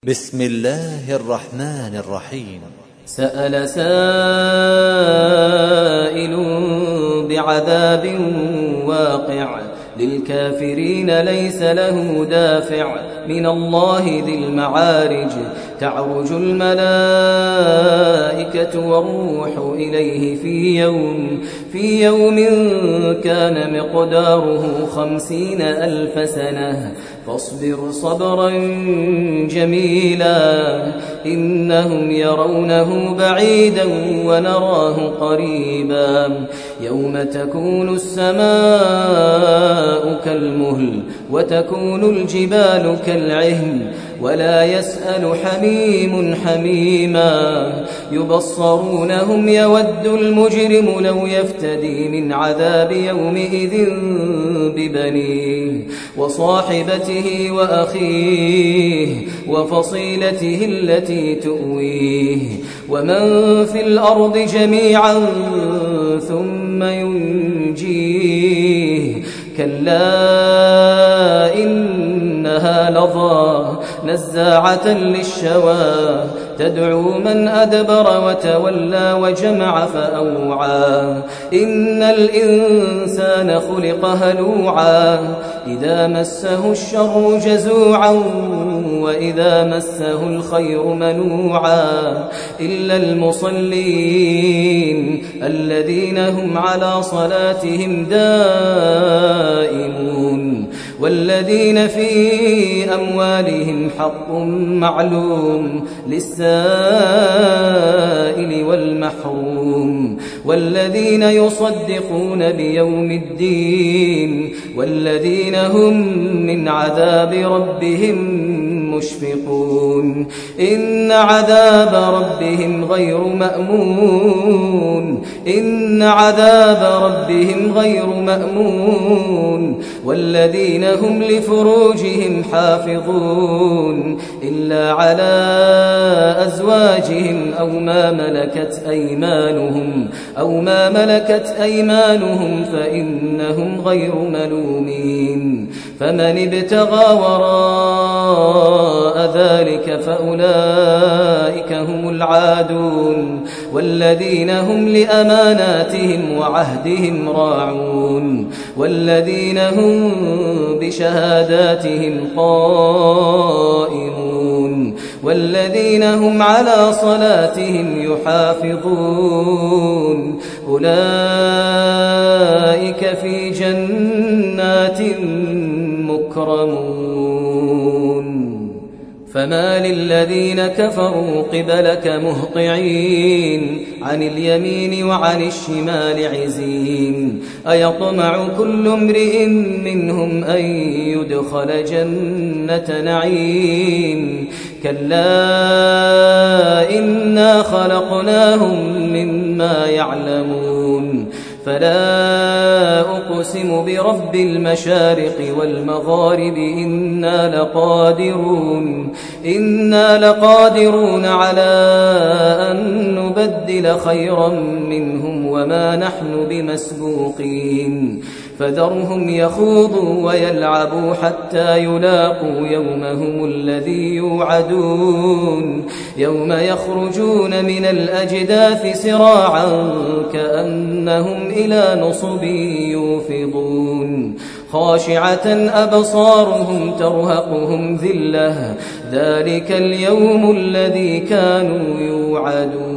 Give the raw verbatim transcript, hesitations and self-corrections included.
بسم الله الرحمن الرحيم. سأل سائل بعذاب واقع للكافرين ليس له دافع من الله ذي المعارج تعرج الملائكة والروح إليه في يوم في يوم كان مقداره خمسين ألف سنة فاصبر صبرا جميلا إنهم يرونه بعيدا ونراه قريبا يوم تكون السماء كالمهل وتكون الجبال كالعهن ولا يسأل حميم حميما يبصرونهم يود المجرم لو يفتدي من عذاب يومئذ ببنيه وصاحبته وأخيه وفصيلته التي تؤويه ومن في الأرض جميعا ثم ينجيه كلا إنها لظى نزاعة للشوى تدعو من أدبر وتولى وجمع فأوعى إن الإنسان خلق هلوعا إذا مسه الشر جزوعا وإذا مسه الخير منوعا إلا المصلين الذين هم على صلاتهم دائمون والذين في أموالهم حق معلوم للسائل والمحروم والذين يصدقون بيوم الدين والذين هم من عذاب ربهم مشفقون إن عذاب ربهم غير مأمون إن عذاب ربهم غير مأمون والذين هم لفروجهم حافظون إلا على أزواجهم أو ما ملكت أيمانهم أو ما ملكت أيمانهم فإنهم غير ملومين فمن ابتغى وراء ذلك فأولئك هم العادون والذين هم لأماناتهم وعهدهم راعون والذين هم بشهاداتهم قائمون والذين هم على صلاتهم يحافظون أولئك في جنات مكرمون فما للذين كفروا قبلك مهطعين عن اليمين وعن الشمال عزين أيطمع كل امرئ منهم أن يدخل جنة نعيم كلا إنا خلقناهم مما يعلمون فلا أقسم برب المشارق والمغارب إنا لقادرون إنا لقادرون على أن نبدل خيرا منهم وما نحن بمسبوقين فذرهم يخوضوا ويلعبوا حتى يلاقوا يومهم الذي يوعدون يوم يخرجون من الأجداث سراعا كأنهم إلى نصب يوفضون خاشعة أبصارهم ترهقهم ذلة ذلك اليوم الذي كانوا يوعدون.